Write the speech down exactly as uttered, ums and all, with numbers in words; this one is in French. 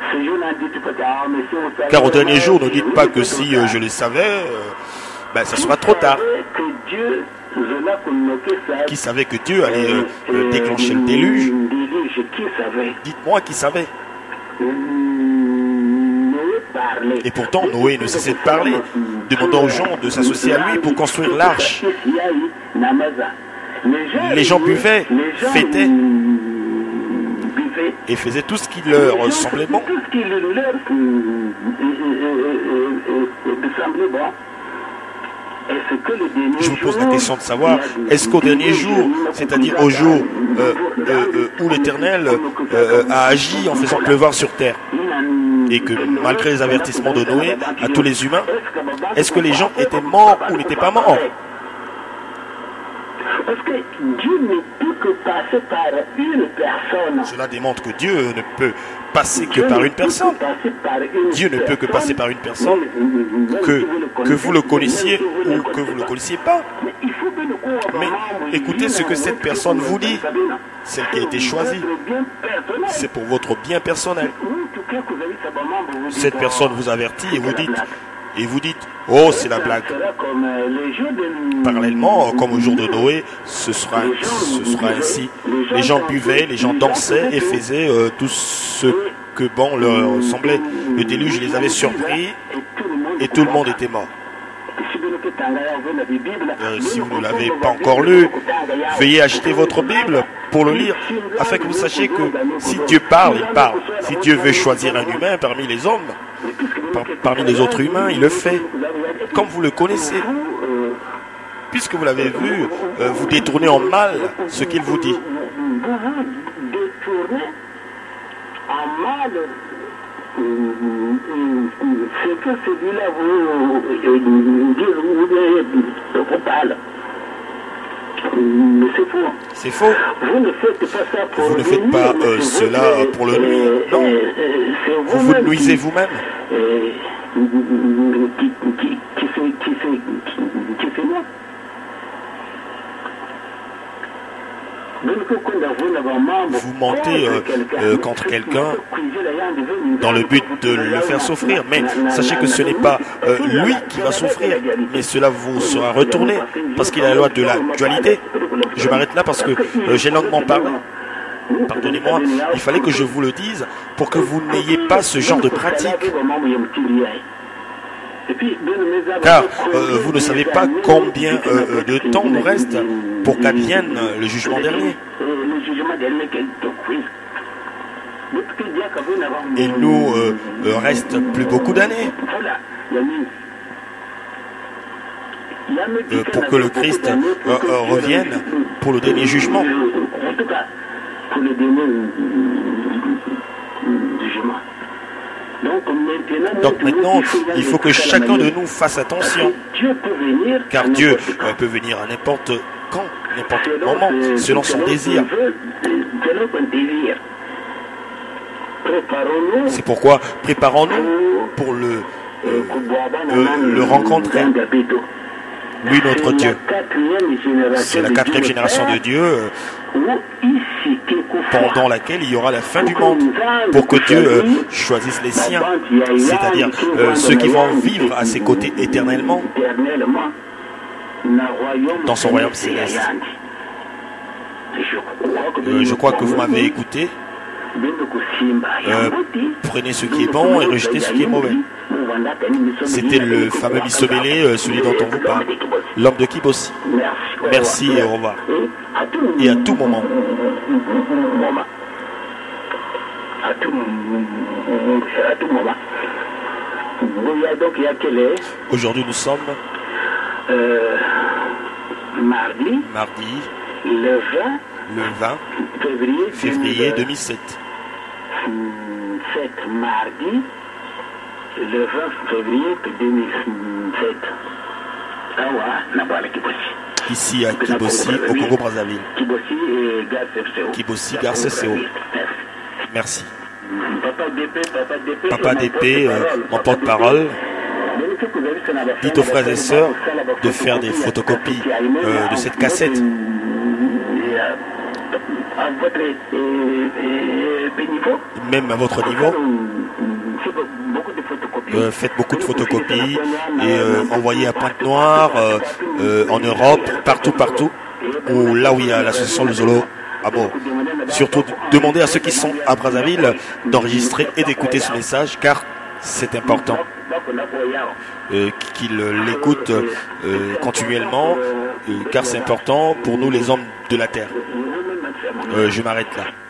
Car au dernier jour, ne dites pas que si euh, je le savais, euh, ben, ça sera trop tard. Qui savait que Dieu allait euh, euh, déclencher le déluge? Dites-moi qui savait. Et pourtant, Noé ne cessait de parler, demandant aux gens de s'associer à lui pour construire l'arche. Les gens buvaient, fêtaient et faisaient tout ce qui leur semblait bon. Je vous pose la question de savoir, est-ce qu'au dernier jour, c'est-à-dire au jour euh, euh, euh, où l'Éternel euh, a agi en faisant pleuvoir sur terre, et que malgré les avertissements de Noé à tous les humains, est-ce que les gens étaient morts ou n'étaient pas morts? Parce que Dieu ne peut que passer par une personne. Cela démontre que Dieu ne peut passer que par une personne. Dieu ne peut que passer par une personne, que, que vous le connaissiez ou que vous ne le connaissiez pas. Mais écoutez ce que cette personne vous dit, celle qui a été choisie. C'est pour votre bien personnel. Cette personne vous avertit et vous dites... Et vous dites, oh, c'est la blague. Parallèlement, comme au jour de Noé, ce sera, ce sera ainsi. Les gens buvaient, les gens dansaient et faisaient euh, tout ce que bon leur semblait. Le déluge les avait surpris et tout le monde était mort. Euh, si vous ne l'avez pas encore lu, veuillez acheter votre Bible pour le lire, afin que vous sachiez que si Dieu parle, il parle. Si Dieu veut choisir un humain parmi les hommes, par, parmi les autres humains, il le fait. Comme vous le connaissez, puisque vous l'avez vu, euh, vous détournez en mal ce qu'il vous dit. C'est que celui-là vous vous parle. Mais c'est faux. C'est faux. Vous ne faites pas ça pour Vous ne faites pas euh, cela pour le nuire. Non. Vous vous nuisez vous-même. Qui, qui, qui fait, qui fait, qui fait moi. Vous mentez euh, euh, contre quelqu'un dans le but de le faire souffrir. Mais sachez que ce n'est pas euh, lui qui va souffrir, mais cela vous sera retourné parce qu'il a la loi de la dualité. Je m'arrête là parce que euh, j'ai longuement parlé. Pardonnez-moi, il fallait que je vous le dise pour que vous n'ayez pas ce genre de pratique. Car euh, vous ne savez pas combien euh, de temps nous reste pour qu'advienne le jugement dernier. Il nous euh, reste plus beaucoup d'années euh, pour que le Christ euh, euh, revienne pour le dernier jugement. Pour le dernier jugement. Donc maintenant, il faut que chacun de nous fasse attention, car Dieu peut venir à n'importe quand, n'importe quel moment, selon son désir. C'est pourquoi préparons-nous pour le, euh, euh, le rencontrer. Lui, notre Dieu. C'est la quatrième génération de Dieu pendant laquelle il y aura la fin du monde pour que Dieu euh, choisisse les siens, c'est-à-dire euh, ceux qui vont vivre à ses côtés éternellement dans son royaume céleste. Euh, je crois que vous m'avez écouté. Euh, prenez ce qui est bon et rejetez ce qui est mauvais. C'était le fameux Missobélé, euh, celui dont on vous parle, l'homme de Kibossi. Merci et au revoir. Et à tout moment. À tout, à tout moment. Donc il y a quelle heure? Aujourd'hui nous sommes euh, mardi. Mardi. Le vingt. Le vingt février, février deux mille sept. C'est mardi. Le vingt février deux mille sept. Ah ouais, Nabala Kibossi. Ici à Kibossi, au Congo-Brazzaville. Kibossi et Garcés. Kibossi, Garcés. Merci. Papa D P, Papa D P, Papa D P euh, en porte-parole. Dites aux frères et sœurs de faire des photocopies euh, de cette cassette. À votre niveau. Même à votre niveau. euh, faites beaucoup de photocopies et euh, envoyez à Pointe-Noire, euh, euh, en Europe, partout, partout, où, là où il y a l'association Le Zolo Amour. Surtout demandez à ceux qui sont à Brazzaville d'enregistrer et d'écouter ce message, car c'est important euh, qu'ils l'écoutent euh, continuellement, euh, car c'est important pour nous les hommes de la terre. Euh, je m'arrête là.